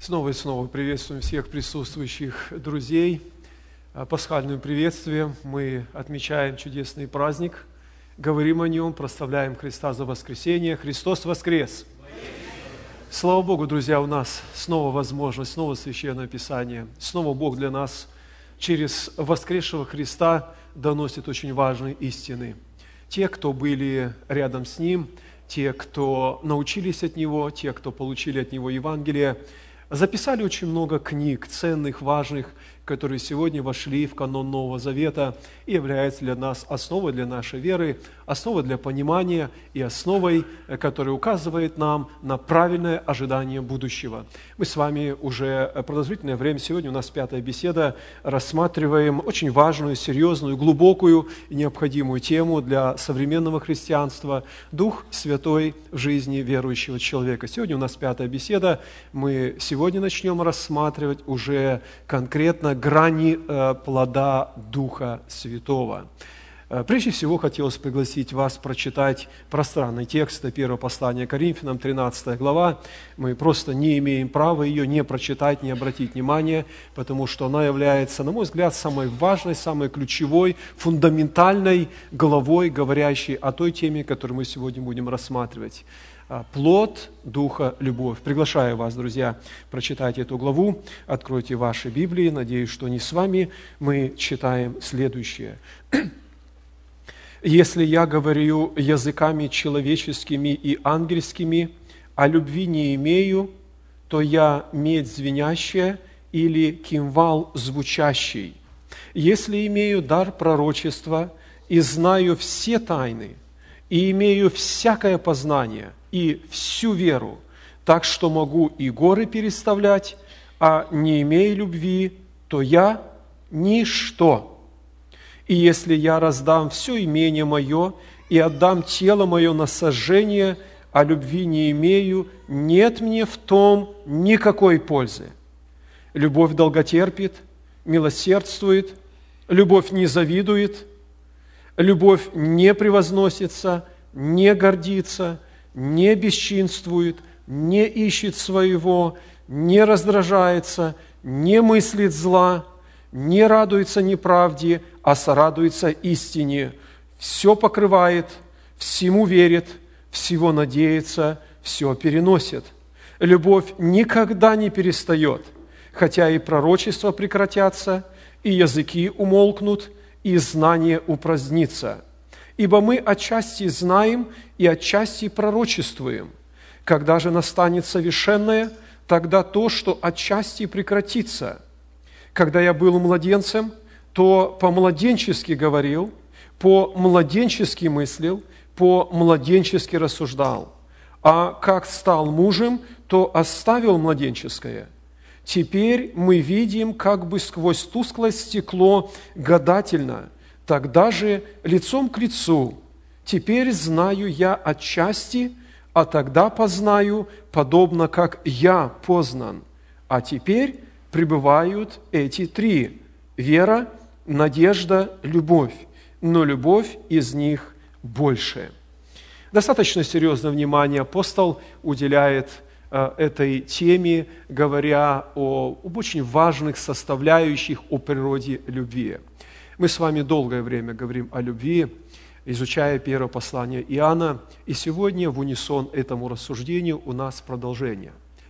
Снова и снова приветствуем всех присутствующих друзей. Пасхальным приветствием мы отмечаем чудесный праздник, говорим о нем, прославляем Христа за воскресение. Христос воскрес! Слава Богу, друзья, у нас снова возможность, снова Священное Писание. Снова Бог для нас через воскресшего Христа доносит очень важные истины. Те, кто были рядом с Ним, те, кто научились от Него, те, кто получили от Него Евангелие, записали очень много книг, ценных, важных, которые сегодня вошли в канон Нового Завета и являются для нас основой для нашей веры, основой для понимания и основой, которая указывает нам на правильное ожидание будущего. Мы с вами уже продолжительное время, сегодня у нас 5-я беседа, рассматриваем очень важную, серьезную, глубокую и необходимую тему для современного христианства – Дух Святой в жизни верующего человека. Сегодня у нас 5-я беседа, мы сегодня начнем рассматривать уже конкретно грани плода Духа Святого. Прежде всего, хотелось пригласить вас прочитать пространный текст первого послания Коринфянам, 13 глава. Мы просто не имеем права ее не прочитать, не обратить внимания, потому что она является, на мой взгляд, самой важной, самой ключевой, фундаментальной главой, говорящей о той теме, которую мы сегодня будем рассматривать. Плод Духа – любовь. Приглашаю вас, друзья, прочитать эту главу, откройте ваши Библии, надеюсь, что не с вами. Мы читаем следующее. «Если я говорю языками человеческими и ангельскими, а любви не имею, то я медь звенящая или кимвал звучащий. Если имею дар пророчества и знаю все тайны, и имею всякое познание и всю веру, так что могу и горы переставлять, а не имея любви, то я ничто. И если я раздам все имение мое и отдам тело мое на сожжение, а любви не имею, нет мне в том никакой пользы. Любовь долготерпит, милосердствует, любовь не завидует, любовь не превозносится, не гордится, не бесчинствует, не ищет своего, не раздражается, не мыслит зла, не радуется неправде, а сорадуется истине. Все покрывает, всему верит, всего надеется, все переносит. Любовь никогда не перестает, хотя и пророчества прекратятся, и языки умолкнут, и знание упразднится. Ибо мы отчасти знаем и отчасти пророчествуем. Когда же настанет совершенное, тогда то, что отчасти прекратится. Когда я был младенцем, то по-младенчески говорил, по-младенчески мыслил, по-младенчески рассуждал. А как стал мужем, то оставил младенческое. Теперь мы видим как бы сквозь тусклое стекло гадательно, тогда же лицом к лицу. Теперь знаю я отчасти, а тогда познаю, подобно как я познан. А теперь пребывают эти три – вера, надежда, любовь, но любовь из них больше». Достаточно серьезное внимание апостол уделяет этой теме, говоря об очень важных составляющих о природе любви. Мы с вами долгое время говорим о любви, изучая первое послание Иоанна, и сегодня в унисон этому рассуждению у нас продолжение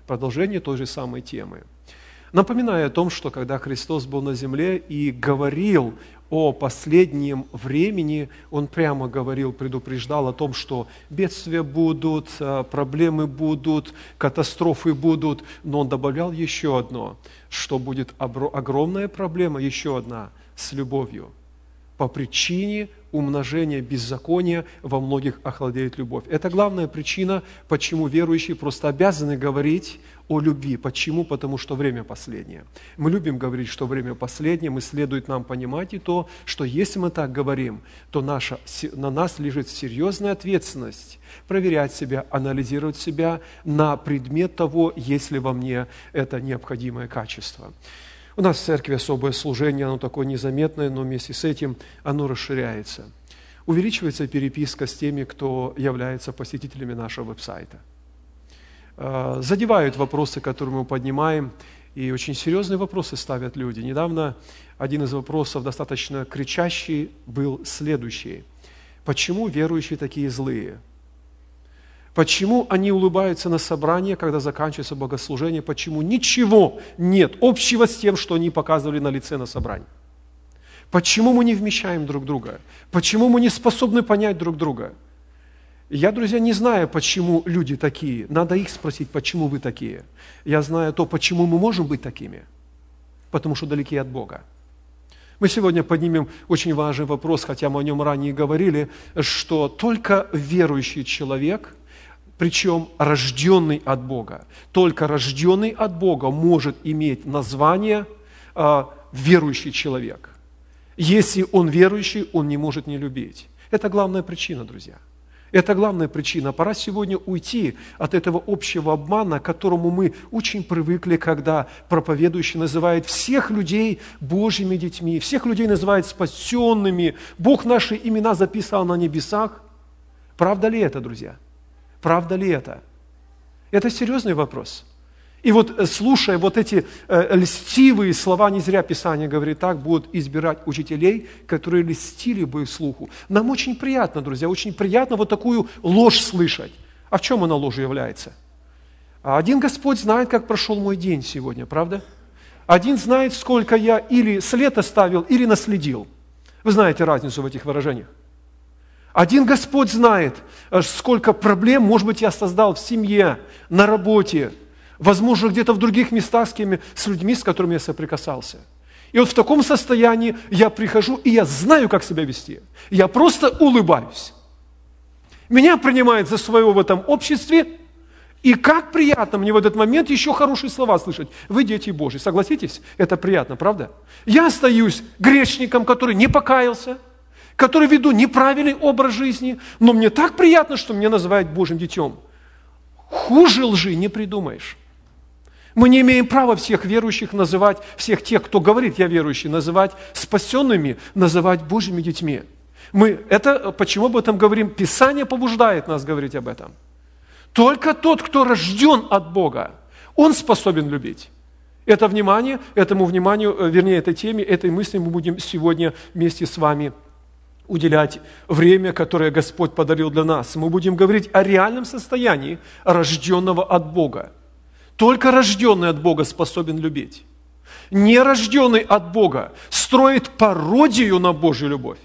той же самой темы. Напоминаю о том, что когда Христос был на земле и говорил о последнем времени, Он прямо говорил, предупреждал о том, что бедствия будут, проблемы будут, катастрофы будут, но Он добавлял еще одно, что будет огромная проблема, еще одна, с любовью. По причине умножения беззакония во многих охладеет любовь. Это главная причина, почему верующие просто обязаны говорить о любви. Почему? Потому что время последнее. Мы любим говорить, что время последнее, следует нам понимать и то, что если мы так говорим, то на нас лежит серьезная ответственность проверять себя, анализировать себя на предмет того, есть ли во мне это необходимое качество. У нас в церкви особое служение, оно такое незаметное, но вместе с этим оно расширяется. Увеличивается переписка с теми, кто является посетителями нашего веб-сайта. задевают вопросы, которые мы поднимаем, и очень серьезные вопросы ставят люди. Недавно один из вопросов, достаточно кричащий, был следующий. Почему верующие такие злые? Почему они улыбаются на собрании, когда заканчивается богослужение? Почему ничего нет общего с тем, что они показывали на лице на собрании? Почему мы не вмещаем друг друга? Почему мы не способны понять друг друга? Я, друзья, не знаю, почему люди такие. Надо их спросить, почему вы такие. Я знаю то, почему мы можем быть такими. Потому что далеки от Бога. Мы сегодня поднимем очень важный вопрос, хотя мы о нем ранее говорили, что только верующий человек, причем рожденный от Бога, только рожденный от Бога может иметь название верующий человек. Если он верующий, он не может не любить. Это главная причина, друзья. Это главная причина. Пора сегодня уйти от этого общего обмана, к которому мы очень привыкли, когда проповедующий называет всех людей Божьими детьми, всех людей называет спасенными. Бог наши имена записал на небесах. Правда ли это, друзья? Правда ли это? Это серьезный вопрос. И вот, слушая вот эти льстивые слова, не зря Писание говорит так, будут избирать учителей, которые льстили бы слуху. Нам очень приятно, друзья, очень приятно вот такую ложь слышать. А в чем она ложью является? Один Господь знает, как прошел мой день сегодня, правда? Один знает, сколько я или след оставил, или наследил. Вы знаете разницу в этих выражениях. Один Господь знает, сколько проблем, может быть, я создал в семье, на работе, возможно, где-то в других местах с людьми, с которыми я соприкасался. И вот в таком состоянии я прихожу, и я знаю, как себя вести. Я просто улыбаюсь. Меня принимают за своего в этом обществе, и как приятно мне в этот момент еще хорошие слова слышать. Вы дети Божьи, согласитесь? Это приятно, правда? Я остаюсь грешником, который не покаялся, который веду неправильный образ жизни, но мне так приятно, что меня называют Божьим детем. Хуже лжи не придумаешь. Мы не имеем права всех верующих называть, всех тех, кто говорит «я верующий», называть спасенными, называть Божьими детьми. Почему об этом говорим? Писание побуждает нас говорить об этом. Только тот, кто рожден от Бога, он способен любить. Этой теме, этой мысли мы будем сегодня вместе с вами уделять время, которое Господь подарил для нас. Мы будем говорить о реальном состоянии рожденного от Бога. Только рожденный от Бога способен любить. Нерожденный от Бога строит пародию на Божью любовь.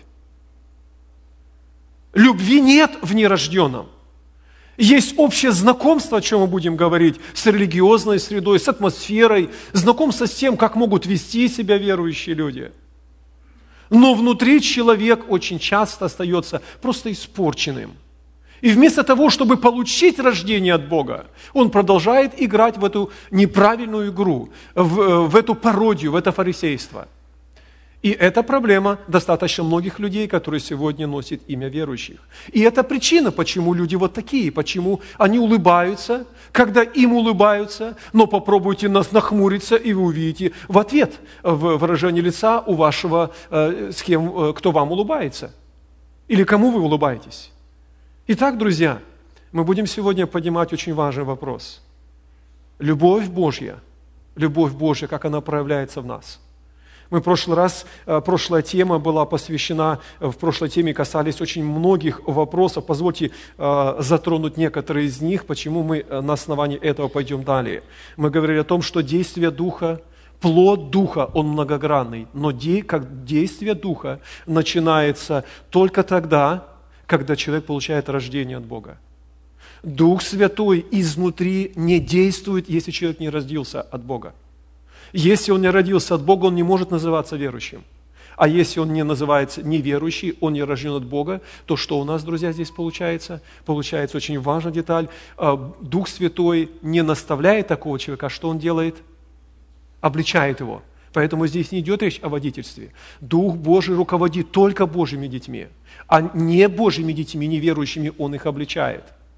Любви нет в нерожденном. Есть общее знакомство, о чем мы будем говорить, с религиозной средой, с атмосферой, знакомство с тем, как могут вести себя верующие люди. Но внутри человек очень часто остается просто испорченным. И вместо того, чтобы получить рождение от Бога, он продолжает играть в эту неправильную игру, в эту пародию, в это фарисейство. И это проблема достаточно многих людей, которые сегодня носят имя верующих. И это причина, почему люди вот такие, почему они улыбаются, когда им улыбаются, но попробуйте нахмуриться, и вы увидите в ответ в выражении лица у вашего, кто вам улыбается. Или кому вы улыбаетесь. Итак, друзья, мы будем сегодня поднимать очень важный вопрос. Любовь Божья, как она проявляется в нас. Мы прошлая тема была посвящена, в прошлой теме касались очень многих вопросов. Позвольте затронуть некоторые из них, почему мы на основании этого пойдем далее. Мы говорили о том, что действие Духа, плод Духа, он многогранный, но как действие Духа начинается только тогда, когда человек получает рождение от Бога. Дух Святой изнутри не действует, если человек не родился от Бога. Если он не родился от Бога, он не может называться верующим. А если он не называется неверующий, он не рожден от Бога, то что у нас, друзья, здесь получается? Получается очень важная деталь. Дух Святой не наставляет такого человека, а что он делает? Обличает его. Поэтому здесь не идет речь о водительстве. Дух Божий руководит только Божьими детьми, а не Божьими детьми, неверующими, он их обличает.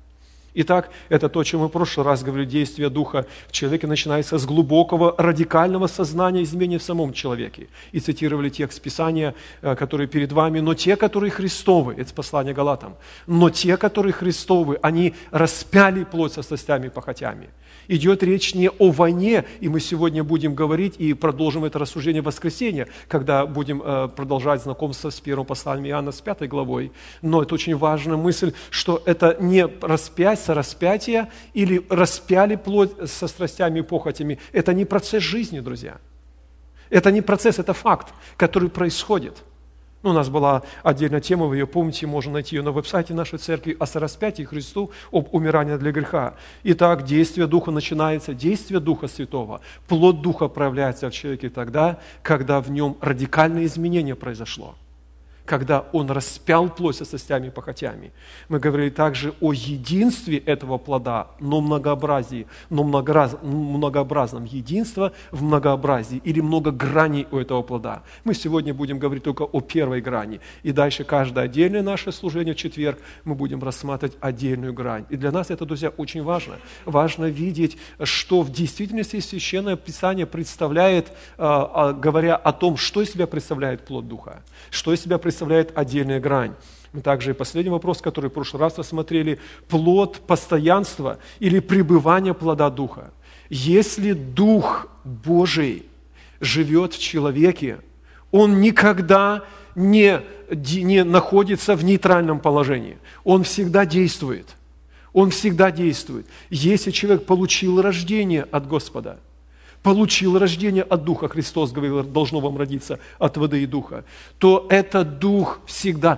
Итак, это то, о чем мы в прошлый раз говорили, действие Духа в человеке начинается с глубокого, радикального сознания изменения в самом человеке. И цитировали текст Писания, который перед вами, но те, которые Христовы, это послание Галатам, но те, которые Христовы, они распяли плоть со страстями и похотями. Идет речь не о войне, и мы сегодня будем говорить и продолжим это рассуждение в воскресенье, когда будем продолжать знакомство с первым посланием Иоанна с 5 главой. Но это очень важная мысль, что это не распятие или распяли плоть со страстями и похотями. Это не процесс жизни, друзья. Это не процесс, это факт, который происходит. У нас была отдельная тема, вы ее помните, можно найти ее на веб-сайте нашей церкви, о сораспятии Христу, об умирании для греха. Итак, действие Духа начинается, действие Духа Святого, плод Духа проявляется в человеке тогда, когда в нем радикальное изменение произошло, когда он распял плоть со страстями и похотями. Мы говорили также о единстве этого плода, но многообразии, многообразном единство в многообразии или много граней у этого плода. Мы сегодня будем говорить только о первой грани. И дальше каждое отдельное наше служение в четверг мы будем рассматривать отдельную грань. И для нас это, друзья, очень важно. Важно видеть, что в действительности Священное Писание представляет, говоря о том, что из себя представляет плод Духа, что из себя представляет отдельная грань. Мы также и последний вопрос, который в прошлый раз рассмотрели, плод постоянства или пребывания плода Духа. Если Дух Божий живет в человеке, он никогда не находится в нейтральном положении. Он всегда действует. Он всегда действует. Если человек получил рождение от Господа, получил рождение от Духа, Христос говорил, должно вам родиться от воды и Духа, то этот Дух всегда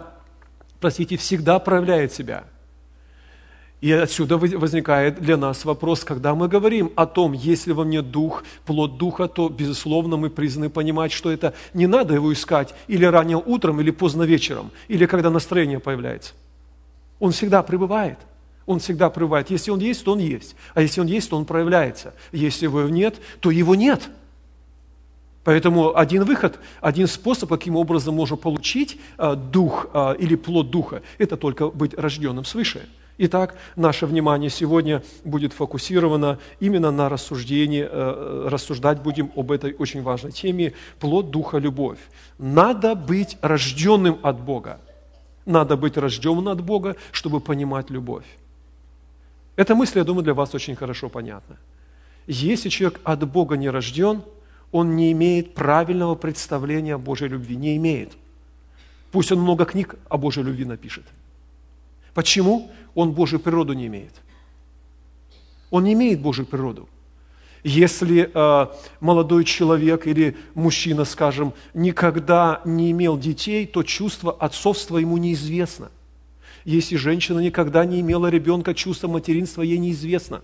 проявляет себя. И отсюда возникает для нас вопрос, когда мы говорим о том, если во мне Дух, плод Духа, то, безусловно, мы призваны понимать, что это не надо его искать или ранним утром, или поздно вечером, или когда настроение появляется. Он всегда пребывает. Он всегда пребывает. Если он есть, то он есть. А если он есть, то он проявляется. Если его нет, то его нет. Поэтому один выход, один способ, каким образом можно получить дух или плод Духа, это только быть рожденным свыше. Итак, наше внимание сегодня будет фокусировано именно на рассуждении, рассуждать будем об этой очень важной теме – плод Духа – любовь. Надо быть рожденным от Бога. Надо быть рожденным от Бога, чтобы понимать любовь. Эта мысль, я думаю, для вас очень хорошо понятна. Если человек от Бога не рожден, он не имеет правильного представления о Божьей любви. Не имеет. Пусть он много книг о Божьей любви напишет. Почему? Он Божью природу не имеет. Он не имеет Божью природу. Если молодой человек или мужчина, скажем, никогда не имел детей, то чувство отцовства ему неизвестно. Если женщина никогда не имела ребенка, чувство материнства ей неизвестно.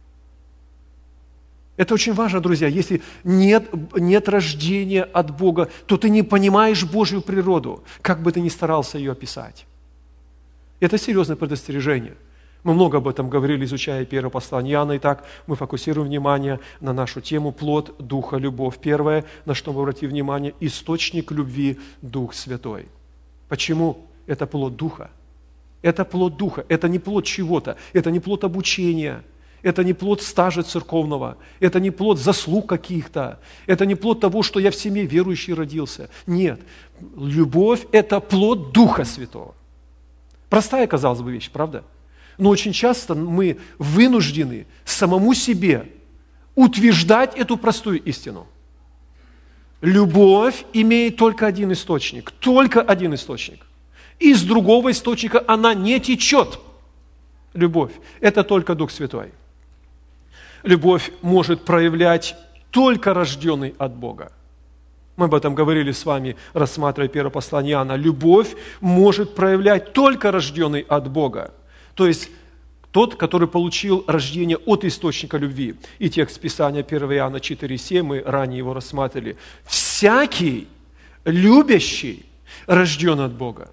Это очень важно, друзья. Если нет рождения от Бога, то ты не понимаешь Божью природу, как бы ты ни старался ее описать. Это серьезное предостережение. Мы много об этом говорили, изучая первое послание Иоанна. Итак, мы фокусируем внимание на нашу тему «Плод Духа, любовь». Первое, на что мы обратим внимание – источник любви – Дух Святой. Почему это плод Духа? Это плод Духа, это не плод чего-то, это не плод обучения, это не плод стажа церковного, это не плод заслуг каких-то, это не плод того, что я в семье верующий родился. Нет, любовь – это плод Духа Святого. Простая, казалось бы, вещь, правда? Но очень часто мы вынуждены самому себе утверждать эту простую истину. Любовь имеет только один источник, только один источник. Из другого источника она не течет. Любовь – это только Дух Святой. Любовь может проявлять только рожденный от Бога. Мы об этом говорили с вами, рассматривая первое послание Иоанна. Любовь может проявлять только рожденный от Бога. То есть тот, который получил рождение от источника любви. И текст Писания 1 Иоанна 4,7, мы ранее его рассматривали. Всякий любящий рожден от Бога.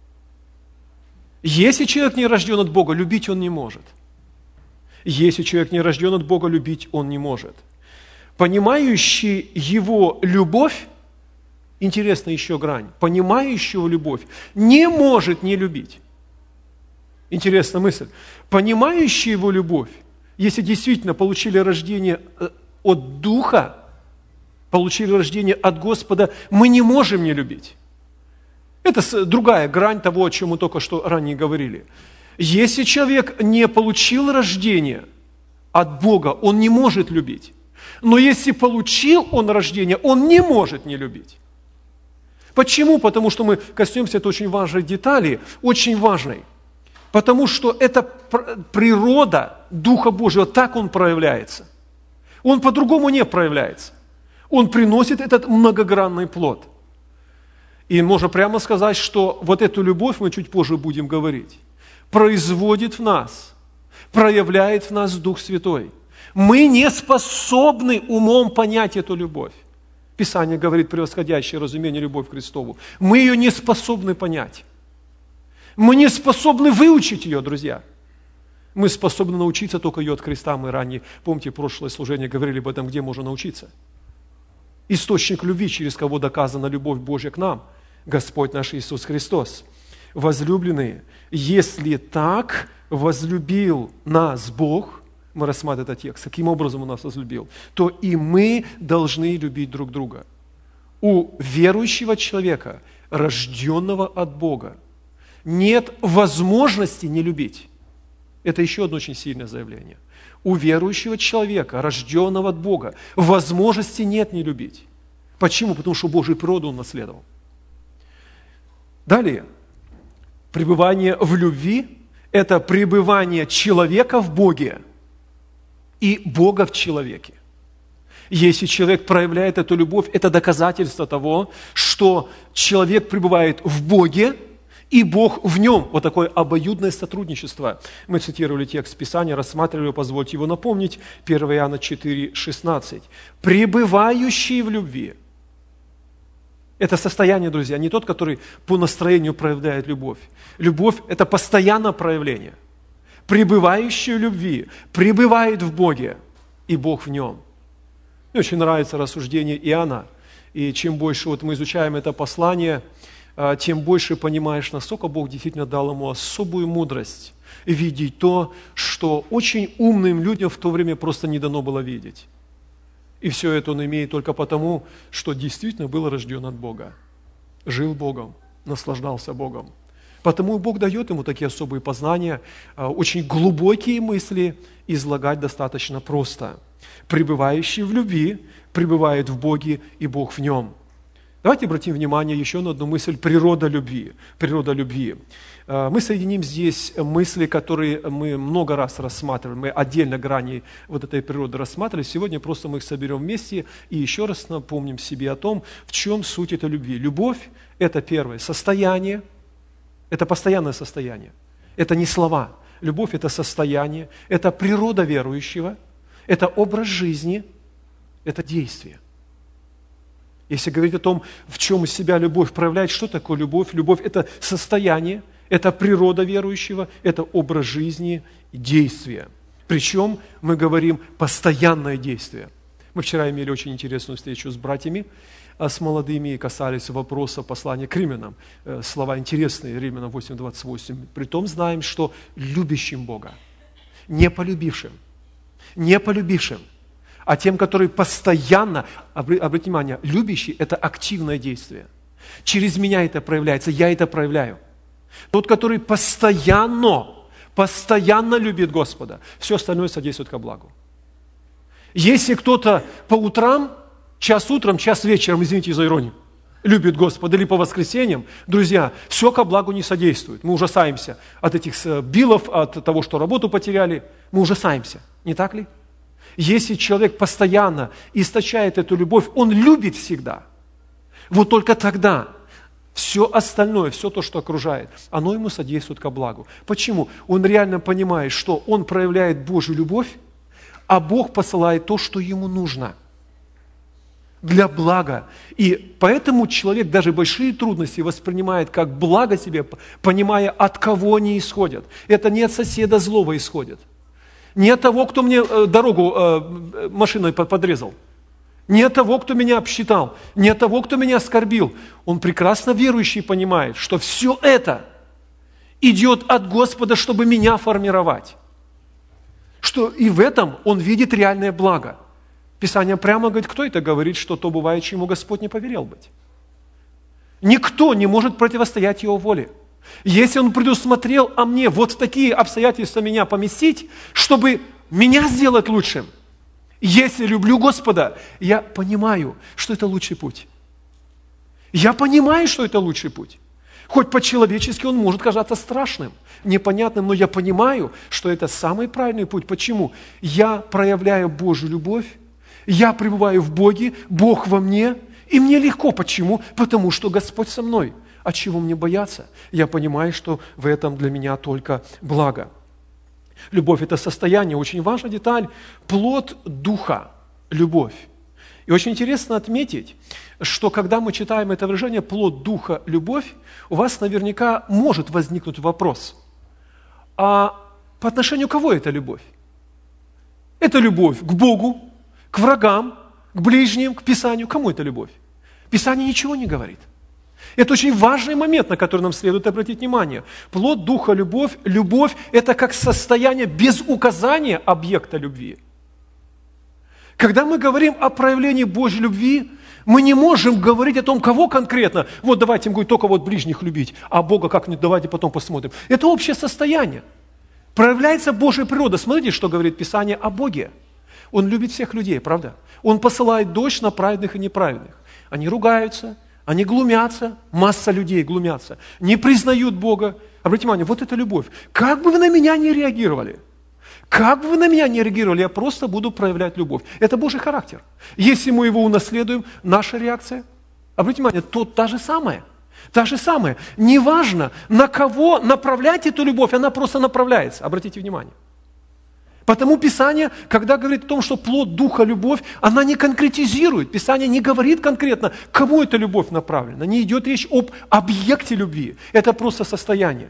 Если человек не рожден от Бога, любить он не может. Если человек не рожден от Бога, любить он не может. Понимающий его любовь, интересная еще грань, понимающего любовь не может не любить. Интересная мысль. Понимающие Его любовь, если действительно получили рождение от Духа, получили рождение от Господа, мы не можем не любить. Это другая грань того, о чем мы только что ранее говорили. Если человек не получил рождение от Бога, он не может любить. Но если получил он рождение, он не может не любить. Почему? Потому что мы коснемся этой очень важной детали, очень важной. Потому что это природа Духа Божьего, так Он проявляется. Он по-другому не проявляется. Он приносит этот многогранный плод. И можно прямо сказать, что вот эту любовь, мы чуть позже будем говорить, производит в нас, проявляет в нас Дух Святой. Мы не способны умом понять эту любовь. Писание говорит, превосходящее разумение любовь к Христову. Мы ее не способны понять. Мы не способны выучить ее, друзья. Мы способны научиться только ее от Христа. Мы ранее, помните, прошлое служение говорили об этом, где можно научиться. Источник любви, через кого доказана любовь Божья к нам, Господь наш Иисус Христос. Возлюбленные, если так возлюбил нас Бог, мы рассматриваем этот текст, каким образом Он нас возлюбил, то и мы должны любить друг друга. У верующего человека, рожденного от Бога, нет возможности не любить. Это еще одно очень сильное заявление. У верующего человека, рожденного от Бога, возможности нет не любить. Почему? Потому что Божию природу он наследовал. Далее. Пребывание в любви – это пребывание человека в Боге и Бога в человеке. Если человек проявляет эту любовь, это доказательство того, что человек пребывает в Боге, и Бог в нем. Вот такое обоюдное сотрудничество. Мы цитировали текст Писания, рассматривали его, позвольте его напомнить. 1 Иоанна 4:16. «Пребывающий в любви». Это состояние, друзья, не тот, который по настроению проявляет любовь. Любовь – это постоянное проявление. Пребывающий в любви пребывает в Боге, и Бог в нем. Мне очень нравится рассуждение Иоанна. И чем больше вот мы изучаем это послание, тем больше понимаешь, насколько Бог действительно дал ему особую мудрость видеть то, что очень умным людям в то время просто не дано было видеть. И все это он имеет только потому, что действительно был рожден от Бога, жил Богом, наслаждался Богом. Потому Бог дает ему такие особые познания, очень глубокие мысли излагать достаточно просто. Пребывающий в любви пребывает в Боге, и Бог в нем. Давайте обратим внимание еще на одну мысль – природа любви. Природа любви. Мы соединим здесь мысли, которые мы много раз рассматривали. Мы отдельно грани вот этой природы рассматривали. Сегодня просто мы их соберем вместе и еще раз напомним себе о том, в чем суть этой любви. Любовь – это первое состояние, это постоянное состояние. Это не слова. Любовь – это состояние, это природа верующего, это образ жизни, это действие. Если говорить о том, в чем из себя любовь проявляет, что такое любовь? Любовь – это состояние, это природа верующего, это образ жизни и действие. Причем мы говорим постоянное действие. Мы вчера имели очень интересную встречу с братьями, с молодыми, и касались вопроса послания к римлянам. Слова интересные, Римлянам 8:28. Притом знаем, что любящим Бога, не полюбившим, а тем, которые постоянно, обратите внимание, любящий – это активное действие. Через меня это проявляется, я это проявляю. Тот, который постоянно любит Господа, все остальное содействует ко благу. Если кто-то по утрам, час утром, час вечером, извините за иронию, любит Господа, или по воскресеньям, друзья, все ко благу не содействует. Мы ужасаемся от этих билов, от того, что работу потеряли, мы ужасаемся, не так ли? Если человек постоянно источает эту любовь, он любит всегда. Вот только тогда все остальное, все то, что окружает, оно ему содействует ко благу. Почему? Он реально понимает, что он проявляет Божью любовь, а Бог посылает то, что ему нужно для блага. И поэтому человек даже большие трудности воспринимает как благо себе, понимая, от кого они исходят. Это не от соседа злого исходит. Не от того, кто мне дорогу машиной подрезал. Не от того, кто меня обсчитал. Не от того, кто меня оскорбил. Он прекрасно верующий понимает, что все это идет от Господа, чтобы меня формировать. Что и в этом он видит реальное благо. Писание прямо говорит, кто это говорит, что то бывает, чему Господь не повелел быть. Никто не может противостоять Его воле. Если Он предусмотрел мне вот в такие обстоятельства меня поместить, чтобы меня сделать лучшим, если люблю Господа, я понимаю, что это лучший путь. Я понимаю, что это лучший путь. Хоть по-человечески он может казаться страшным, непонятным, но я понимаю, что это самый правильный путь. Почему? Я проявляю Божью любовь, я пребываю в Боге, Бог во мне, и мне легко. Почему? Потому что Господь со мной. А чего мне бояться? Я понимаю, что в этом для меня только благо. Любовь – это состояние, очень важная деталь, плод Духа, любовь. И очень интересно отметить, что когда мы читаем это выражение «плод Духа, любовь», у вас наверняка может возникнуть вопрос, а по отношению к кого это любовь? Это любовь к Богу, к врагам, к ближним, к Писанию. Кому это любовь? Писание ничего не говорит. Это очень важный момент, на который нам следует обратить внимание. Плод Духа, любовь. Любовь – это как состояние без указания объекта любви. Когда мы говорим о проявлении Божьей любви, мы не можем говорить о том, кого конкретно. Вот давайте им говорить, только вот ближних любить, а Бога как-нибудь давайте потом посмотрим. Это общее состояние. Проявляется Божья природа. Смотрите, что говорит Писание о Боге. Он любит всех людей, правда? Он посылает дождь на праведных и неправедных. Они ругаются, они глумятся, масса людей глумятся, не признают Бога. Обратите внимание, вот это любовь. Как бы вы на меня не реагировали, как бы вы на меня не реагировали, я просто буду проявлять любовь. Это Божий характер. Если мы его унаследуем, наша реакция, обратите внимание, та же самая. Та же самая. Неважно, на кого направлять эту любовь, она просто направляется. Обратите внимание. Потому Писание, когда говорит о том, что плод Духа – любовь, она не конкретизирует. Писание не говорит конкретно, кому эта любовь направлена. Не идет речь об объекте любви. Это просто состояние.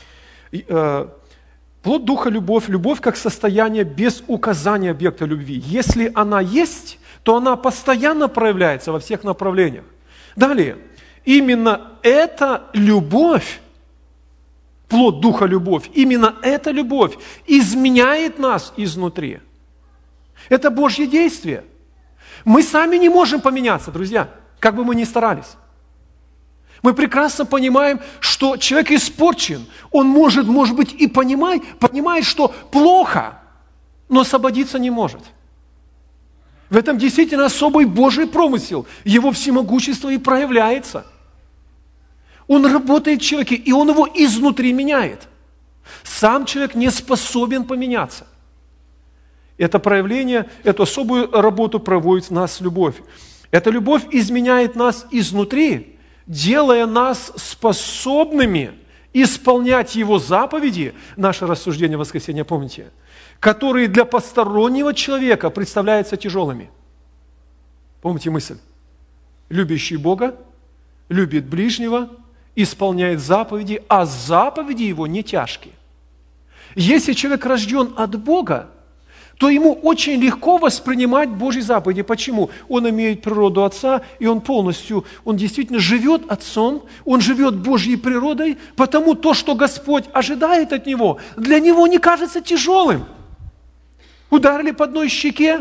Плод Духа – любовь. Любовь как состояние без указания объекта любви. Если она есть, то она постоянно проявляется во всех направлениях. Далее. Именно эта любовь, плод Духа любовь, именно эта любовь изменяет нас изнутри. Это Божье действие. Мы сами не можем поменяться, друзья, как бы мы ни старались. Мы прекрасно понимаем, что человек испорчен. Он может быть, и понимает, что плохо, но освободиться не может. В этом действительно особый Божий промысел. Его всемогущество и проявляется. Он работает в человеке, и он его изнутри меняет. Сам человек не способен поменяться. Это проявление, эту особую работу проводит в нас любовь. Эта любовь изменяет нас изнутри, делая нас способными исполнять Его заповеди, наше рассуждение воскресенья, помните, которые для постороннего человека представляются тяжелыми. Помните мысль? Любящий Бога, любит ближнего, исполняет заповеди, а заповеди Его не тяжкие. Если человек рожден от Бога, то ему очень легко воспринимать Божьи заповеди. Почему? Он имеет природу Отца, и он действительно живет Отцом, он живет Божьей природой, потому то, что Господь ожидает от него, для него не кажется тяжелым. Ударили по одной щеке,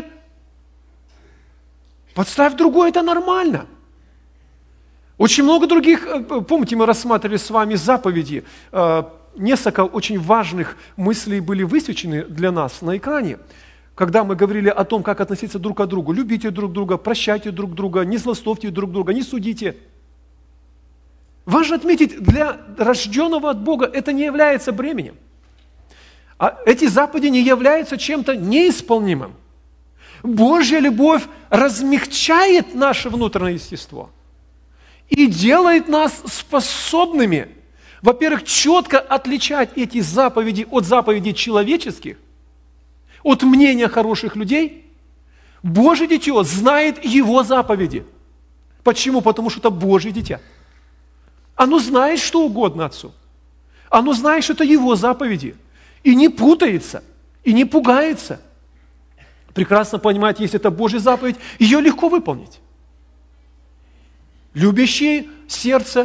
подставь другой, это нормально. Очень много других, помните, мы рассматривали с вами заповеди, несколько очень важных мыслей были высвечены для нас на экране, когда мы говорили о том, как относиться друг к другу. Любите друг друга, прощайте друг друга, не злословьте друг друга, не судите. Важно отметить, для рожденного от Бога это не является бременем. А эти заповеди не являются чем-то неисполнимым. Божья любовь размягчает наше внутреннее естество и делает нас способными, во-первых, четко отличать эти заповеди от заповедей человеческих, от мнения хороших людей. Божье дитя знает Его заповеди. Почему? Потому что это Божье дитя. Оно знает, что угодно Отцу. Оно знает, что это Его заповеди. И не путается, и не пугается. Прекрасно понимает, если это Божья заповедь, ее легко выполнить. Любящее сердце,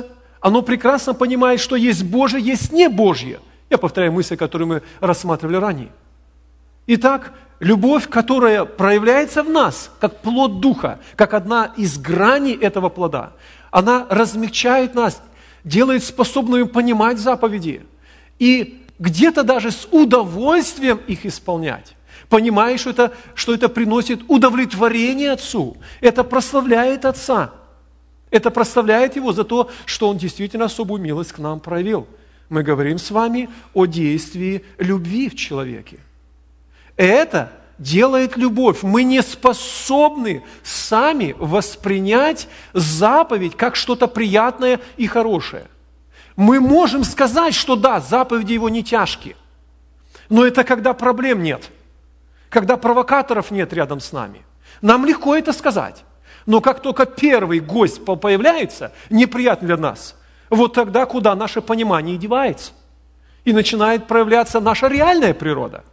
оно прекрасно понимает, что есть Божие, есть не Божье. Я повторяю мысли, которые мы рассматривали ранее. Итак, любовь, которая проявляется в нас, как плод Духа, как одна из граней этого плода, она размягчает нас, делает способными понимать заповеди и где-то даже с удовольствием их исполнять. Понимая, что это приносит удовлетворение Отцу, это прославляет Отца, это прославляет Его за то, что Он действительно особую милость к нам проявил. Мы говорим с вами о действии любви в человеке. Это делает любовь. Мы не способны сами воспринять заповедь как что-то приятное и хорошее. Мы можем сказать, что да, заповеди Его не тяжкие. Но это когда проблем нет, когда провокаторов нет рядом с нами. Нам легко это сказать. Но как только первый гость появляется, неприятный для нас, вот тогда куда наше понимание девается? И начинает проявляться наша реальная природа.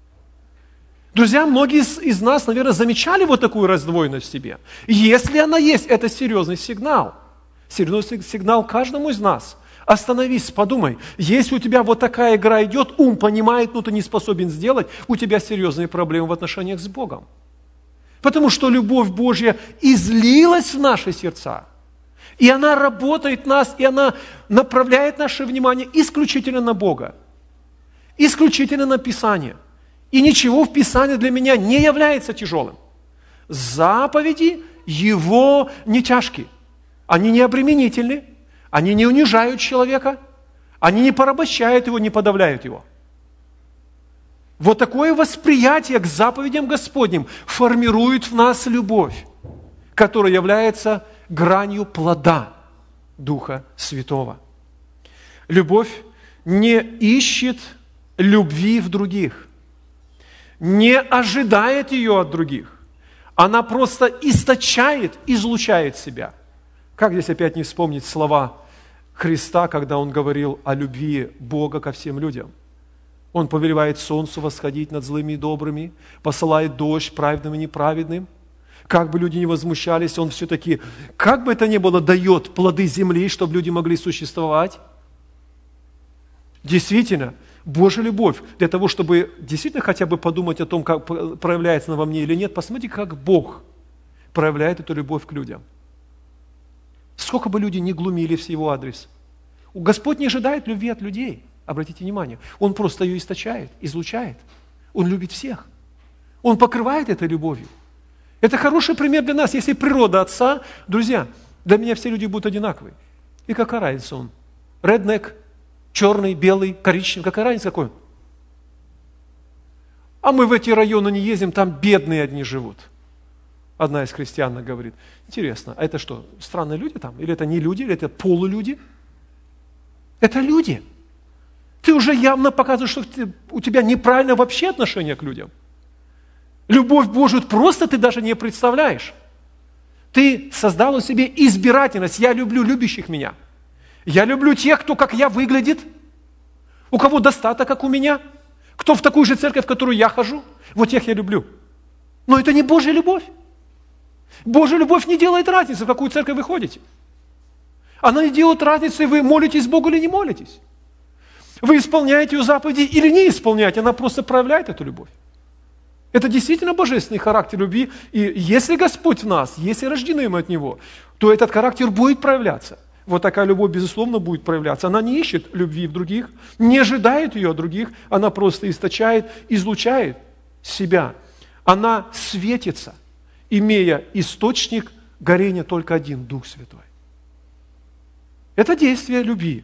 Друзья, многие из нас, наверное, замечали вот такую раздвоенность в себе. Если она есть, это серьезный сигнал. Серьезный сигнал каждому из нас. Остановись, подумай. Если у тебя вот такая игра идет, ум понимает, но ты не способен сделать, у тебя серьезные проблемы в отношениях с Богом. Потому что любовь Божья излилась в наши сердца. И она работает в нас, и она направляет наше внимание исключительно на Бога. Исключительно на Писание. И ничего в Писании для меня не является тяжелым. Заповеди Его не тяжкие. Они не обременительны, они не унижают человека, они не порабощают его, не подавляют его. Вот такое восприятие к заповедям Господним формирует в нас любовь, которая является гранью плода Духа Святого. Любовь не ищет любви в других, не ожидает ее от других. Она просто источает, излучает себя. Как здесь опять не вспомнить слова Христа, когда Он говорил о любви Бога ко всем людям? Он повелевает солнцу восходить над злыми и добрыми, посылает дождь праведным и неправедным. Как бы люди ни возмущались, Он все-таки, как бы это ни было, дает плоды земли, чтобы люди могли существовать. Действительно, Божья любовь, для того, чтобы действительно хотя бы подумать о том, как проявляется она во мне или нет, посмотрите, как Бог проявляет эту любовь к людям. Сколько бы люди ни глумили в Его адрес. Господь не ожидает любви от людей, обратите внимание. Он просто ее источает, излучает. Он любит всех. Он покрывает этой любовью. Это хороший пример для нас. Если природа Отца, друзья, для меня все люди будут одинаковые. И какая разница он? Реднек, черный, белый, коричневый, какая разница какой? А мы в эти районы не ездим, там бедные одни живут. Одна из христианок говорит, интересно, а это что, странные люди там? Или это не люди, или это полулюди? Это люди. Ты уже явно показываешь, что у тебя неправильное вообще отношение к людям. Любовь Божию просто ты даже не представляешь. Ты создал у себя избирательность. Я люблю любящих меня. Я люблю тех, кто как я выглядит, у кого достаток, как у меня, кто в такую же церковь, в которую я хожу. Вот тех я люблю. Но это не Божья любовь. Божья любовь не делает разницы, в какую церковь вы ходите. Она не делает разницы, вы молитесь Богу или не молитесь. Вы исполняете ее заповеди или не исполняете, она просто проявляет эту любовь. Это действительно божественный характер любви, и если Господь в нас, если рождены мы от Него, то этот характер будет проявляться. Вот такая любовь, безусловно, будет проявляться. Она не ищет любви в других, не ожидает ее от других, она просто источает, излучает себя. Она светится, имея источник горения только один, Дух Святой. Это действие любви,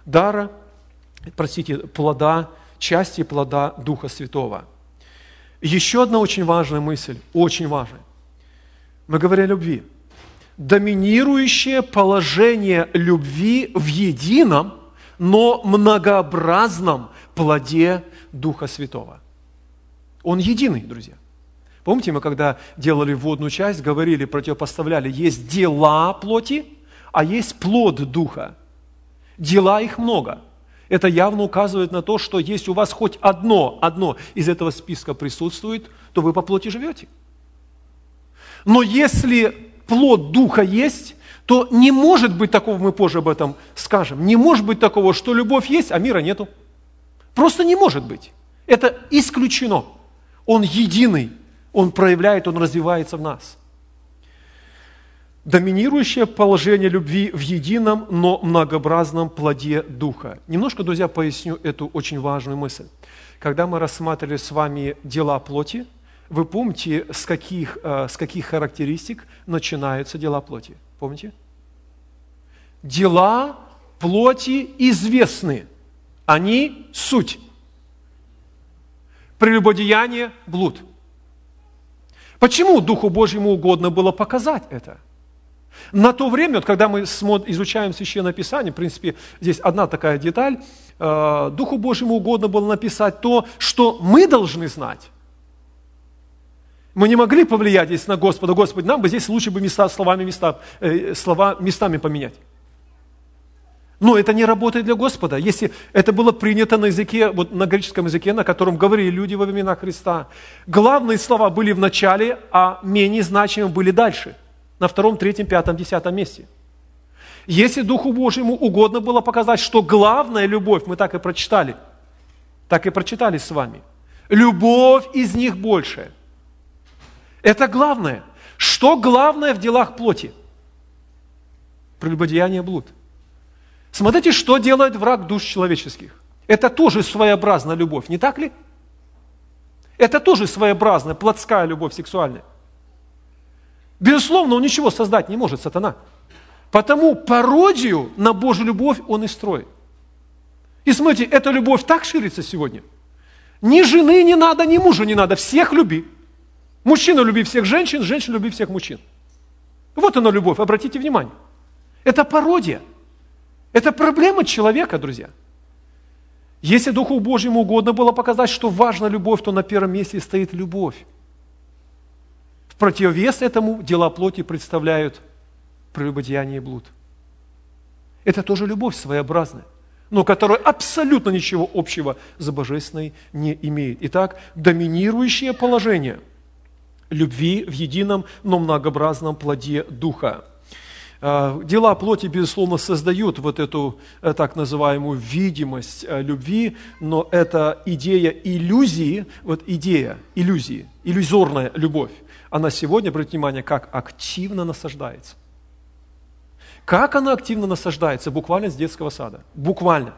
плода, части плода Духа Святого. Еще одна очень важная мысль, очень важная. Мы говорим о любви. Доминирующее положение любви в едином, но многообразном плоде Духа Святого. Он единый, друзья. Помните, мы когда делали вводную часть, говорили, противопоставляли, есть дела плоти, а есть плод Духа. Дела их много. Это явно указывает на то, что если у вас хоть одно из этого списка присутствует, то вы по плоти живете. Но если плод Духа есть, то то не может быть такого, мы позже об этом скажем, не может быть такого, что любовь есть, а мира нету. Просто не может быть. Это исключено. Он единый, он проявляет, он развивается в нас. Доминирующее положение любви в едином, но многообразном плоде Духа. Немножко, друзья, поясню эту очень важную мысль. Когда мы рассматривали с вами дела плоти, вы помните, с каких характеристик начинаются дела плоти? Помните? Дела плоти известны. Они суть. Прелюбодеяние, блуд. Почему Духу Божьему угодно было показать это? На то время, когда мы изучаем Священное Писание, в принципе, здесь одна такая деталь, Духу Божьему угодно было написать то, что мы должны знать. Мы не могли повлиять здесь на Господа. Господи, нам бы здесь лучше бы слова местами поменять. Но это не работает для Господа. Если это было принято на языке, вот на греческом языке, на котором говорили люди во времена Христа, главные слова были в начале, а менее значимые были дальше. На 2, 3, 5, 10 месте. Если Духу Божьему угодно было показать, что главная любовь, мы так и прочитали с вами, любовь из них больше. Это главное. Что главное в делах плоти? Прелюбодеяние, блуд. Смотрите, что делает враг душ человеческих. Это тоже своеобразная любовь, не так ли? Это тоже своеобразная плотская любовь сексуальная. Безусловно, он ничего создать не может, сатана. Потому пародию на Божью любовь он и строит. И смотрите, эта любовь так ширится сегодня. Ни жены не надо, ни мужа не надо, всех люби. Мужчина люби всех женщин, женщина люби всех мужчин. Вот она любовь, обратите внимание. Это пародия. Это проблема человека, друзья. Если Духу Божьему угодно было показать, что важна любовь, то на первом месте стоит любовь. В противовес этому дела плоти представляют прелюбодеяние и блуд. Это тоже любовь своеобразная, но которая абсолютно ничего общего с божественной не имеет. Итак, доминирующее положение любви в едином, но многообразном плоде Духа. Дела плоти, безусловно, создают вот эту так называемую видимость любви, но это идея иллюзии, иллюзорная любовь, она сегодня, обратите внимание, как активно насаждается. Как она активно насаждается? Буквально с детского сада. Буквально.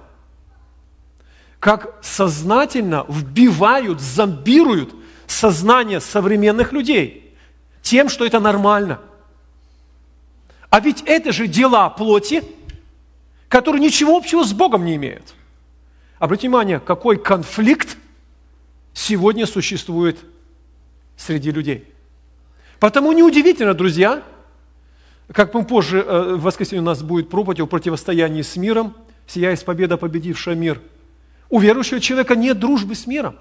Как сознательно вбивают, зомбируют сознание современных людей тем, что это нормально. А ведь это же дела плоти, которые ничего общего с Богом не имеют. Обратите внимание, какой конфликт сегодня существует среди людей. Потому неудивительно, друзья, как мы позже, в воскресенье у нас будет проповедь о противостоянии с миром, «Сия есть победа, победившая мир». У верующего человека нет дружбы с миром.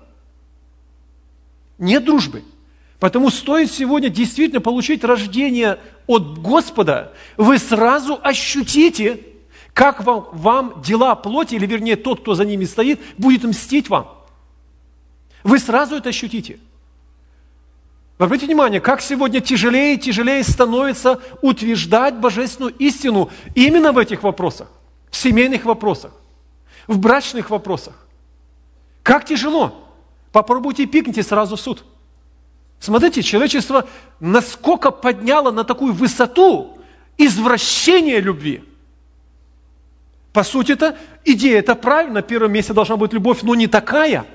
Нет дружбы. Потому стоит сегодня действительно получить рождение от Господа, вы сразу ощутите, как вам дела плоти, или вернее тот, кто за ними стоит, будет мстить вам. Вы сразу это ощутите. Обратите внимание, как сегодня тяжелее и тяжелее становится утверждать божественную истину именно в этих вопросах, в семейных вопросах, в брачных вопросах. Как тяжело. Попробуйте пикните сразу в суд. Смотрите, человечество насколько подняло на такую высоту извращение любви. По сути, это идея, это правильно, на первом месте должна быть любовь, но не такая.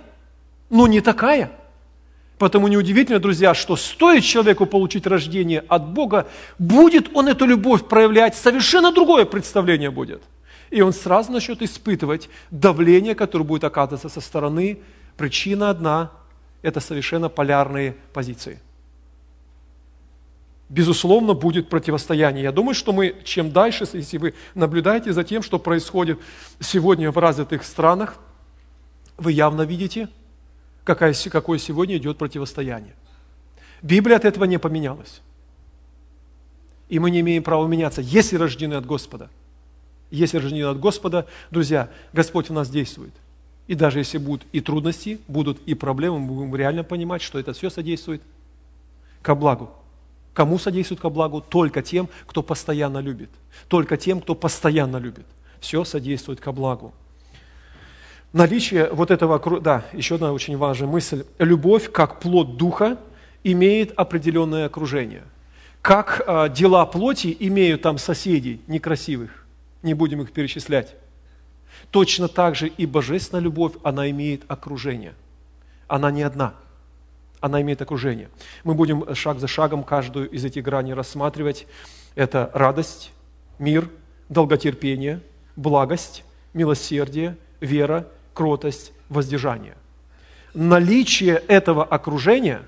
Потому неудивительно, друзья, что стоит человеку получить рождение от Бога, будет он эту любовь проявлять, совершенно другое представление будет. И он сразу начнет испытывать давление, которое будет оказываться со стороны. Причина одна – это совершенно полярные позиции. Безусловно, будет противостояние. Я думаю, что мы чем дальше, если вы наблюдаете за тем, что происходит сегодня в развитых странах, вы явно видите, какое сегодня идет противостояние. Библия от этого не поменялась. И мы не имеем права меняться, если рождены от Господа. Если рождены от Господа, друзья, Господь в нас действует. И даже если будут и трудности, будут и проблемы, мы будем реально понимать, что это все содействует ко благу Кому содействует ко благу? Только тем, кто постоянно любит. Только тем, кто постоянно любит. Все содействует ко благу. Наличие вот этого, да, еще одна очень важная мысль. Любовь, как плод Духа, имеет определенное окружение. Как дела плоти имеют там соседей некрасивых, не будем их перечислять. Точно так же и божественная любовь, она имеет окружение. Она не одна, она имеет окружение. Мы будем шаг за шагом каждую из этих граней рассматривать. Это радость, мир, долготерпение, благость, милосердие, вера, кротость, воздержание. Наличие этого окружения,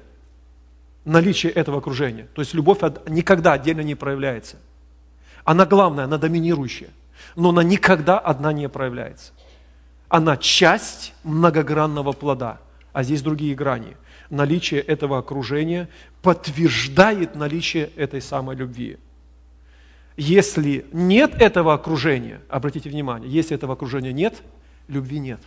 то есть любовь никогда отдельно не проявляется. Она главная, она доминирующая, но она никогда одна не проявляется. Она часть многогранного плода, а здесь другие грани. Наличие этого окружения подтверждает наличие этой самой любви. Если нет этого окружения, обратите внимание, если этого окружения нет, любви нет.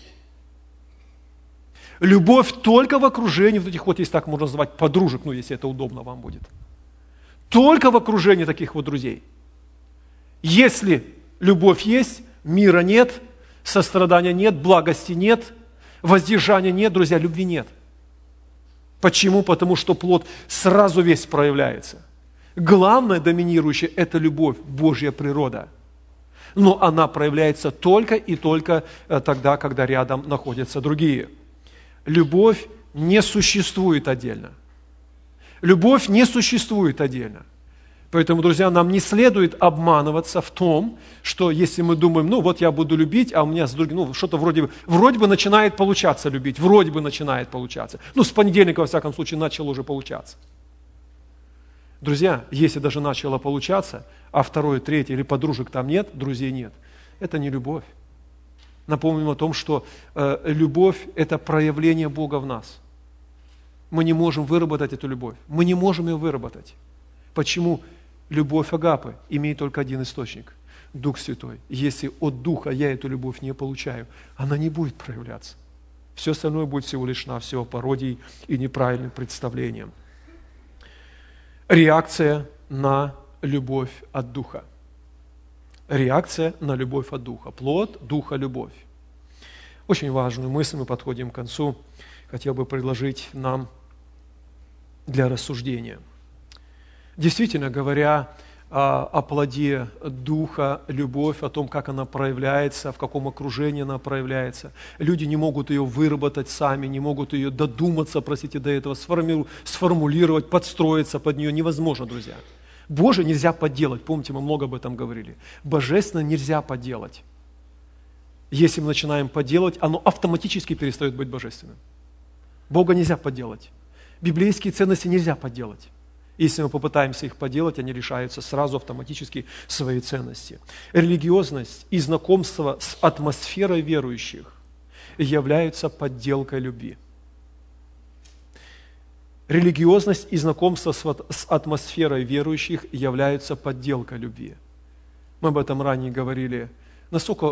Любовь только в окружении, вот этих вот, если так можно назвать, подружек, если это удобно вам будет. Только в окружении таких вот друзей. Если любовь есть, мира нет, сострадания нет, благости нет, воздержания нет, друзья, любви нет. Почему? Потому что плод сразу весь проявляется. Главное, доминирующее – это любовь, Божья природа. Но она проявляется только и только тогда, когда рядом находятся другие. Любовь не существует отдельно. Любовь не существует отдельно. Поэтому, друзья, нам не следует обманываться в том, что если мы думаем, вот я буду любить, а у меня с другим, что-то вроде бы начинает получаться любить, вроде бы начинает получаться. С понедельника, во всяком случае, начало уже получаться. Друзья, если даже начало получаться, а второе, третье или подружек там нет, друзей нет, это не любовь. Напомним о том, что любовь – это проявление Бога в нас. Мы не можем выработать эту любовь. Мы не можем ее выработать. Почему? Любовь агапы имеет только один источник – Дух Святой. Если от Духа я эту любовь не получаю, она не будет проявляться. Все остальное будет всего лишь навсего пародией и неправильным представлением. Реакция на любовь от Духа. Реакция на любовь от Духа. Плод Духа – любовь. Очень важную мысль, мы подходим к концу. Хотел бы предложить нам для рассуждения. Действительно, говоря о плоде Духа, любовь, о том, как она проявляется, в каком окружении она проявляется, люди не могут ее выработать сами, не могут ее додуматься, до этого, сформулировать, подстроиться под нее. Невозможно, друзья. Божие нельзя подделать. Помните, мы много об этом говорили. Божественное нельзя подделать. Если мы начинаем подделать, оно автоматически перестает быть божественным. Бога нельзя подделать. Библейские ценности нельзя подделать. Если мы попытаемся их поделать, они лишаются сразу автоматически своей ценности. Религиозность и знакомство с атмосферой верующих являются подделкой любви. Религиозность и знакомство с атмосферой верующих являются подделкой любви. Мы об этом ранее говорили. Насколько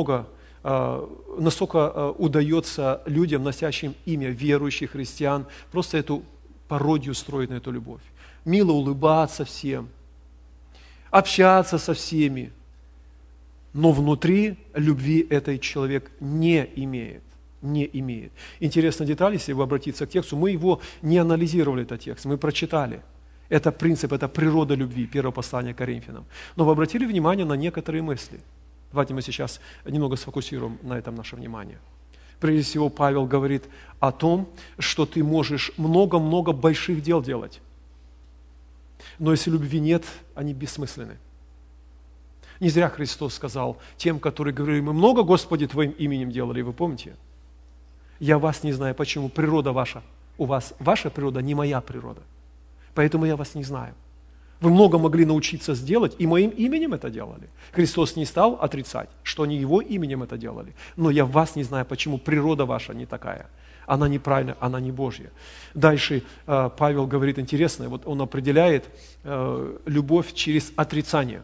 удается людям, носящим имя верующих христиан, просто эту пародию строить на эту любовь. Мило улыбаться всем, общаться со всеми, но внутри любви этот человек не имеет. Интересная деталь, если вы обратиться к тексту, мы его не анализировали, этот текст, мы прочитали. Это принцип, это природа любви, первое послание к Коринфянам. Но вы обратили внимание на некоторые мысли. Давайте мы сейчас немного сфокусируем на этом наше внимание. Прежде всего, Павел говорит о том, что ты можешь много-много больших дел делать. Но если любви нет, они бессмысленны. Не зря Христос сказал тем, которые говорили, мы много, Господи, Твоим именем делали, вы помните? Я вас не знаю, почему природа ваша, ваша природа не моя природа. Поэтому я вас не знаю. Вы много могли научиться сделать, и моим именем это делали. Христос не стал отрицать, что они Его именем это делали. Но я вас не знаю, почему природа ваша не такая. Она неправильная, она не Божья. Дальше Павел говорит интересное, вот он определяет любовь через отрицание.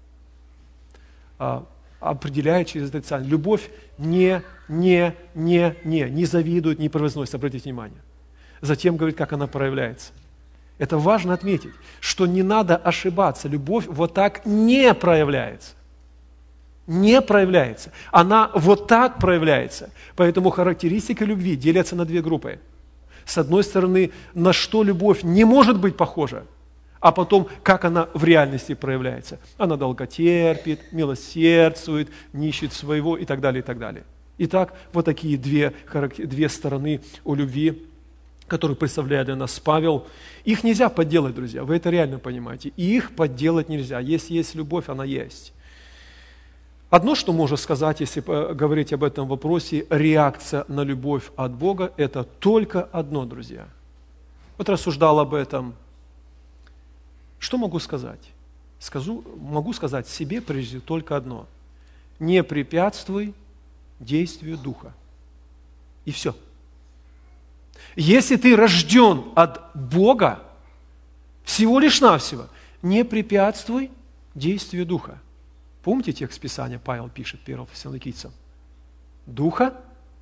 Определяет через отрицание. Любовь не завидует, не превозносит. Обратите внимание. Затем говорит, как она проявляется. Это важно отметить, что не надо ошибаться. Любовь вот так не проявляется. Не проявляется. Она вот так проявляется. Поэтому характеристики любви делятся на две группы. С одной стороны, на что любовь не может быть похожа, а потом, как она в реальности проявляется. Она долготерпит, милосердствует, не ищет своего и так далее, и так далее. Итак, вот такие две стороны у любви, которые представляет для нас Павел. Их нельзя подделать, друзья, вы это реально понимаете. И их подделать нельзя. Если есть любовь, она есть. Одно, что можно сказать, если говорить об этом вопросе, реакция на любовь от Бога – это только одно, друзья. Вот рассуждал об этом. Что могу сказать? Могу сказать себе прежде только одно. Не препятствуй действию Духа. И все. Если ты рожден от Бога, всего лишь навсего, не препятствуй действию Духа. Помните текст Писания, Павел пишет 1 Фессалоникийцам? Духа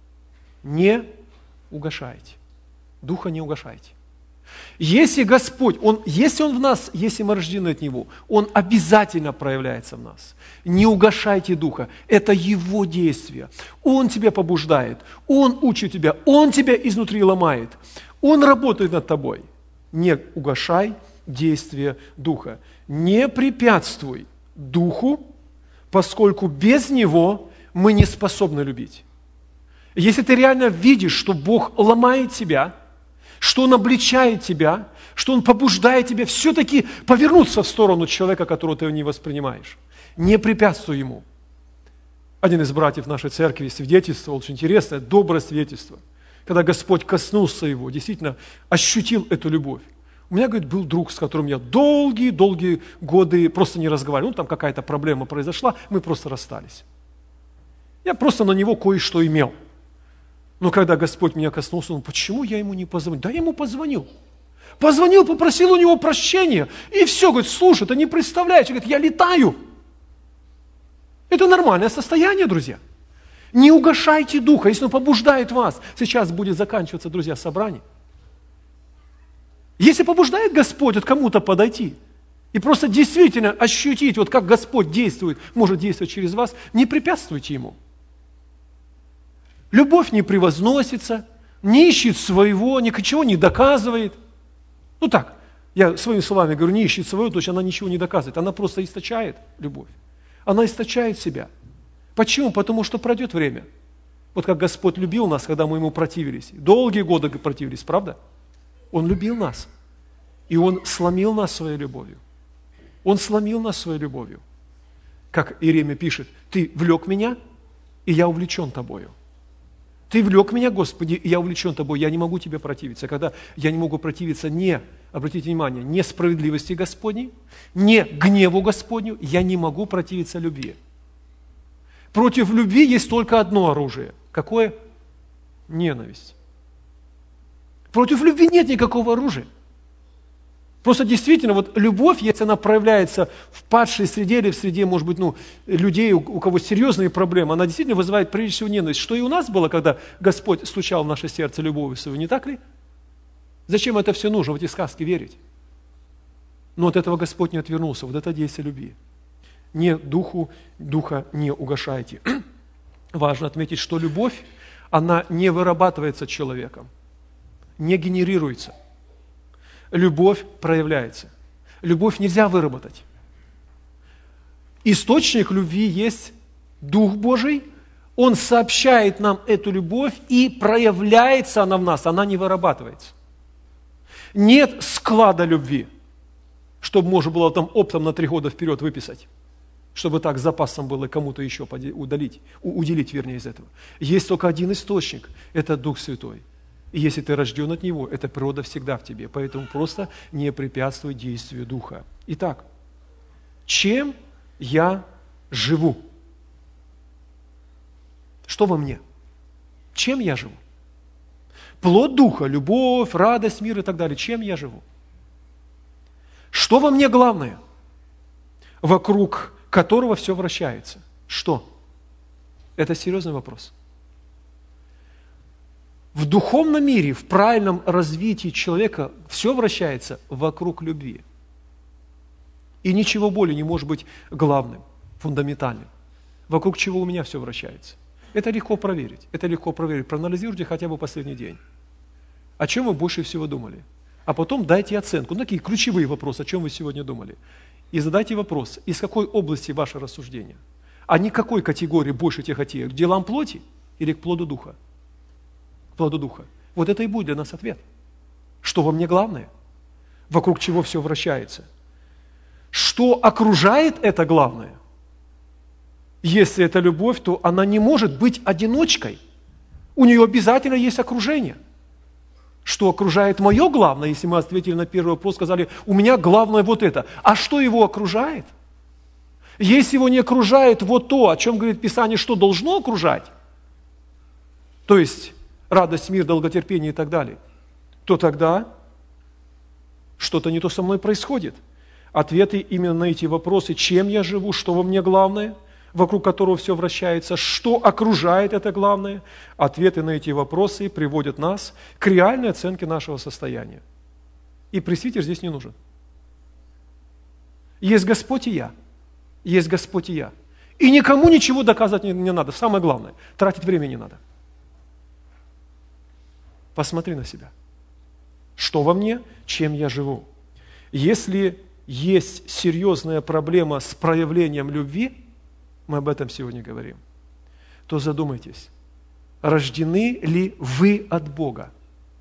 не угашайте. Духа не угашайте. Если Господь, если Он в нас, если мы рождены от Него, Он обязательно проявляется в нас. Не угашайте Духа. Это Его действие. Он тебя побуждает, Он учит тебя, Он тебя изнутри ломает. Он работает над тобой. Не угашай действие Духа. Не препятствуй Духу, поскольку без Него мы не способны любить. Если ты реально видишь, что Бог ломает тебя, что Он обличает тебя, что Он побуждает тебя все-таки повернуться в сторону человека, которого ты не воспринимаешь, не препятствуй ему. Один из братьев нашей церкви свидетельствовал, очень интересное, доброе свидетельство, когда Господь коснулся его, действительно ощутил эту любовь. У меня, говорит, был друг, с которым я долгие годы просто не разговаривал. Там какая-то проблема произошла, мы просто расстались. Я просто на него кое-что имел. Но когда Господь меня коснулся, он, почему я ему не позвонил? Да я ему позвонил. Позвонил, попросил у него прощения. И все, говорит, слушай, ты не представляешь. Говорит, я летаю. Это нормальное состояние, друзья. Не угашайте Духа, если Он побуждает вас. Сейчас будет заканчиваться, друзья, собрание. Если побуждает Господь вот кому-то подойти и просто действительно ощутить, вот как Господь действует, может действовать через вас, не препятствуйте Ему. Любовь не превозносится, не ищет своего, ничего не доказывает. Ну так, я своими словами говорю, не ищет своего, то есть она ничего не доказывает, она просто источает любовь. Она источает себя. Почему? Потому что пройдет время. Вот как Господь любил нас, когда мы Ему противились. Долгие годы противились, правда? Он любил нас. И Он сломил нас своей любовью. Он сломил нас своей любовью. Как Иеремия пишет, ты влек меня, и я увлечен тобою. Ты влек меня, Господи, и я увлечен тобой, я не могу тебе противиться. Когда я не могу противиться обратите внимание, не справедливости Господней, не гневу Господню, я не могу противиться любви. Против любви есть только одно оружие. Какое? Ненависть. Против любви нет никакого оружия. Просто действительно, вот любовь, если она проявляется в падшей среде или в среде, может быть, людей, у кого серьезные проблемы, она действительно вызывает прежде всего ненависть. Что и у нас было, когда Господь стучал в наше сердце любовью свою, не так ли? Зачем это все нужно, в эти сказки верить? Но от этого Господь не отвернулся, вот это действие любви. Духа не угашайте. Важно отметить, что любовь, она не вырабатывается человеком, не генерируется. Любовь проявляется. Любовь нельзя выработать. Источник любви есть Дух Божий. Он сообщает нам эту любовь, и проявляется она в нас, она не вырабатывается. Нет склада любви, чтобы можно было там оптом на 3 года вперед выписать, чтобы так запасом было кому-то еще уделить из этого. Есть только один источник – это Дух Святой. И если ты рожден от Него, эта природа всегда в тебе. Поэтому просто не препятствуй действию Духа. Итак, чем я живу? Что во мне? Чем я живу? Плод Духа, любовь, радость, мир и так далее. Чем я живу? Что во мне главное? Вокруг которого все вращается. Что? Это серьезный вопрос. В духовном мире, в правильном развитии человека все вращается вокруг любви. И ничего более не может быть главным, фундаментальным. Вокруг чего у меня все вращается. Это легко проверить. Это легко проверить. Проанализируйте хотя бы последний день. О чем вы больше всего думали? А потом дайте оценку. Ну, такие ключевые вопросы, о чем вы сегодня думали. И задайте вопрос, из какой области ваше рассуждение? А не к какой категории больше тяготеют? К делам плоти или к плоду духа? К плоду духа. Вот это и будет для нас ответ. Что во мне главное? Вокруг чего все вращается? Что окружает это главное? Если это любовь, то она не может быть одиночкой. У нее обязательно есть окружение. Что окружает мое главное, если мы ответили на первый вопрос, сказали, у меня главное вот это. А что его окружает? Если его не окружает вот то, о чем говорит Писание, что должно окружать, то есть радость, мир, долготерпение и так далее, то тогда что-то не то со мной происходит. Ответы именно на эти вопросы, чем я живу, что во мне главное, вокруг которого все вращается, что окружает это главное, ответы на эти вопросы приводят нас к реальной оценке нашего состояния. И пресвитер здесь не нужен. Есть Господь и я. Есть Господь и я. И никому ничего доказывать не надо. Самое главное, тратить время не надо. Посмотри на себя. Что во мне, чем я живу. Если есть серьезная проблема с проявлением любви, мы об этом сегодня говорим, то задумайтесь, рождены ли вы от Бога?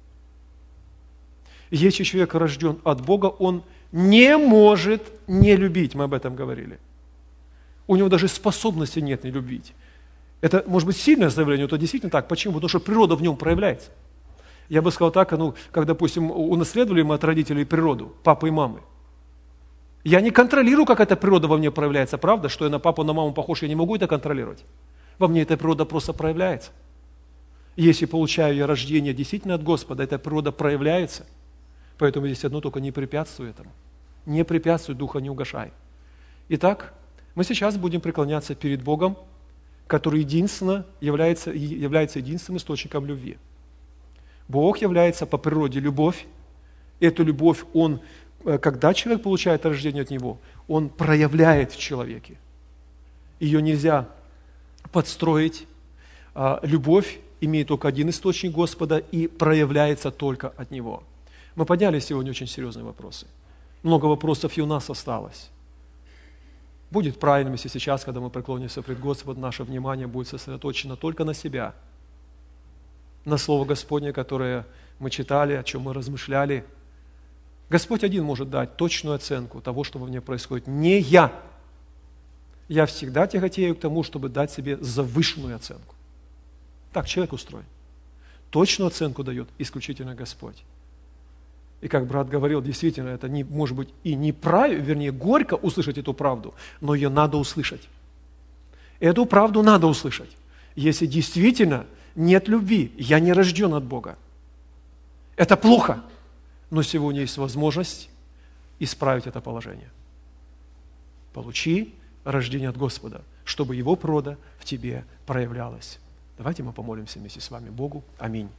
Если человек рожден от Бога, он не может не любить, мы об этом говорили. У него даже способности нет не любить. Это может быть сильное заявление, но это действительно так. Почему? Потому что природа в нем проявляется. Я бы сказал так, как, допустим, унаследовали мы от родителей природу, папы и мамы. Я не контролирую, как эта природа во мне проявляется, правда? Что я на папу, на маму похож, я не могу это контролировать. Во мне эта природа просто проявляется. Если получаю я рождение действительно от Господа, эта природа проявляется. Поэтому здесь одно только не препятствуй этому. Не препятствуй, духа не угашай. Итак, мы сейчас будем преклоняться перед Богом, который единственно является единственным источником любви. Бог является по природе любовь. Эту любовь Он, когда человек получает рождение от Него, Он проявляет в человеке. Ее нельзя подстроить. Любовь имеет только один источник Господа и проявляется только от Него. Мы подняли сегодня очень серьезные вопросы. Много вопросов и у нас осталось. Будет правильным, если сейчас, когда мы преклонимся пред Господом, наше внимание будет сосредоточено только на себя, на Слово Господне, которое мы читали, о чем мы размышляли. Господь один может дать точную оценку того, что во мне происходит. Не я. Я всегда тяготею к тому, чтобы дать себе завышенную оценку. Так человек устроен. Точную оценку дает исключительно Господь. И как брат говорил, действительно, это не, может быть и неправильно, вернее, горько услышать эту правду, но ее надо услышать. Эту правду надо услышать. Если действительно нет любви, я не рожден от Бога. Это плохо, но сегодня есть возможность исправить это положение. Получи рождение от Господа, чтобы Его природа в тебе проявлялась. Давайте мы помолимся вместе с вами Богу. Аминь.